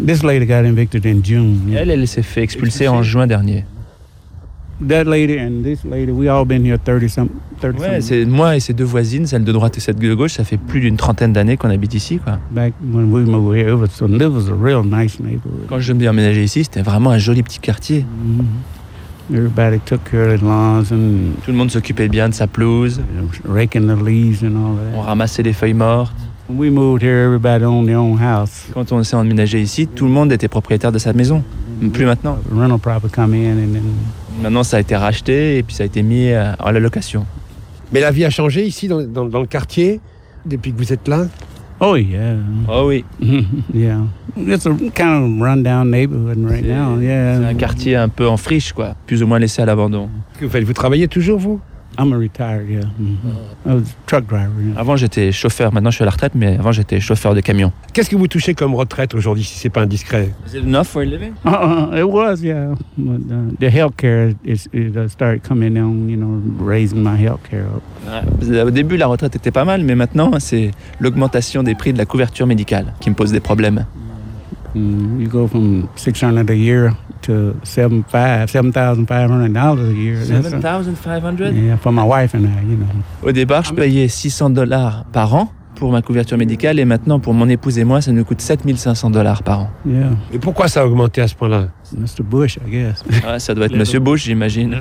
This lady got evicted in June. Elle s'est fait expulser en juin dernier. That lady and this lady, we all been here 30 Ouais, c'est moi et ces deux voisines, celle de droite et celle de gauche, ça fait plus d'une trentaine d'années qu'on habite ici, quoi. Back when we moved here, it was a real nice neighborhood. Quand je me suis emménagé ici, c'était vraiment un joli petit quartier. Everybody took care of the lawns and Tout le monde s'occupait bien de sa pelouse. raking the leaves and all On that. ramassait les feuilles mortes. When we moved here, everybody owned their own house. Quand on s'est emménagé ici, tout le monde était propriétaire de sa maison. Plus maintenant. Rental property come in and then. Maintenant, ça a été racheté et puis ça a été mis à la location. Mais la vie a changé ici dans le quartier depuis que vous êtes là? Oh yeah. Oh oui. Yeah. It's a kind of rundown neighborhood right now. Yeah. C'est un quartier un peu en friche, quoi. Plus ou moins laissé à l'abandon. Qu'est-ce que vous faites? Vous travaillez toujours, vous? I'm a retired, yeah. I was a truck driver. Yeah. Avant, j'étais chauffeur. Maintenant, je suis à la retraite, mais avant, j'étais chauffeur de camion. Qu'est-ce que vous touchez comme retraite aujourd'hui, si c'est pas indiscret? Is it enough for a living? It was, yeah. But the healthcare it started coming down, raising my healthcare up. Au début, la retraite était pas mal, mais maintenant, c'est l'augmentation des prix de la couverture médicale qui me pose des problèmes. You go from $600 a year to $7,500 a year. $7,500? Yeah, for my wife and I, Au départ, je payais $600 par an pour ma couverture médicale et maintenant, pour mon épouse et moi, ça nous coûte $7,500 par an. Yeah. Et pourquoi ça a augmenté à ce point-là? Mr. Bush, I guess. Ouais, ça doit être Monsieur Bush, j'imagine.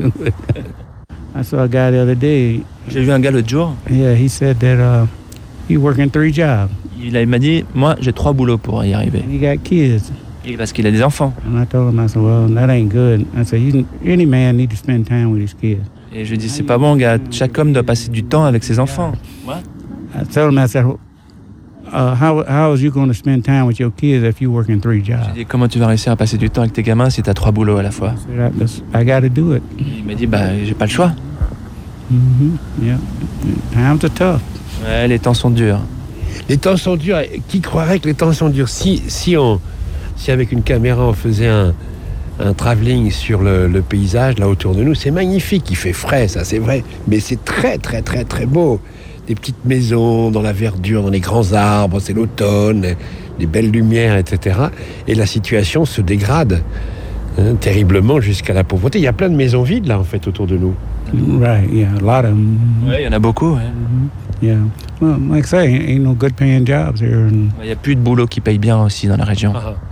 I saw a guy the other day. J'ai vu un gars l'autre jour. Yeah, he said that he working 3 jobs. Il m'a dit, moi, j'ai 3 boulots pour y arriver. And he got kids. Et parce qu'il a des enfants. And I told him, I said, well, that ain't good. I said, any man need to spend time with his kids. Et je lui ai dit, c'est pas bon, gars. Chaque homme doit passer du temps avec ses enfants. I told him, I said, how is you going to spend time with your kids if you working 3 jobs? J'ai dit, comment tu vas réussir à passer du temps avec tes gamins si t'as 3 boulots à la fois? I said, I got to do it. Il m'a dit, j'ai pas le choix. Yeah. Times are tough. Ouais, les temps sont durs. Les temps sont durs. Qui croirait que les temps sont durs? Si avec une caméra on faisait un travelling sur le paysage là autour de nous, c'est magnifique. Il fait frais, ça c'est vrai, mais c'est très très très très beau. Des petites maisons dans la verdure, dans les grands arbres, c'est l'automne, des belles lumières, etc. Et la situation se dégrade terriblement jusqu'à la pauvreté. Il y a plein de maisons vides là en fait autour de nous. Right, yeah, a lot of them. Ouais, il y en a beaucoup. Ouais. Yeah. Well, like I say, ain't no good paying jobs here. Il y a plus de boulot qui paye bien aussi dans la région.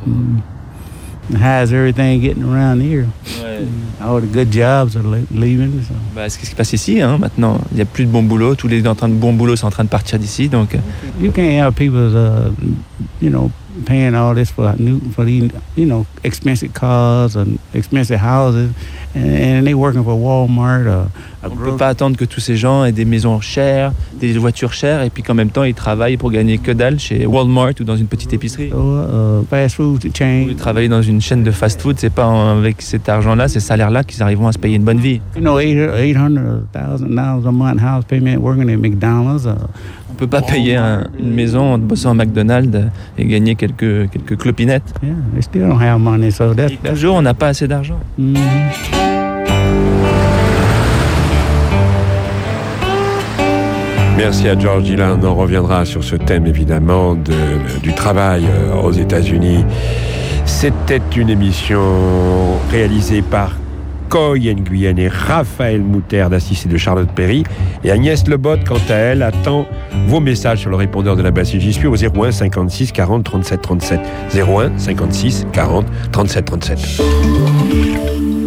How's everything getting around here? Ouais. All the good jobs are leaving. So. C'est ce qui se passe ici, maintenant. Il n'y a plus de bons boulots. Tous les bons boulots sont en train de partir d'ici, donc. You can't have people, paying all this for these, expensive cars and expensive houses, and they working for Walmart. On ne peut pas attendre que tous ces gens aient des maisons chères, des voitures chères, et puis qu'en même temps ils travaillent pour gagner que dalle chez Walmart ou dans une petite épicerie. Fast food chain. Ils travaillent dans une chaîne de fast-food, c'est pas avec cet argent-là, ces salaires-là qu'ils arriveront à se payer une bonne vie. $800,000 a month house payment working at McDonald's. On peut pas payer une maison en bossant à McDonald's et gagner quelques clopinettes. Yeah, they still don't have money, so that's toujours on n'a pas assez d'argent. Merci à George Dylan. On reviendra sur ce thème évidemment du travail aux États-Unis. C'était une émission réalisée par Coy Nguyen et Raphaël Moutarde, assisté de Charlotte Perry. Et Agnès Lebotte, quant à elle, attend vos messages sur le répondeur de la Bastille J'y suis au 01 56 40 37 37. 01 56 40 37 37.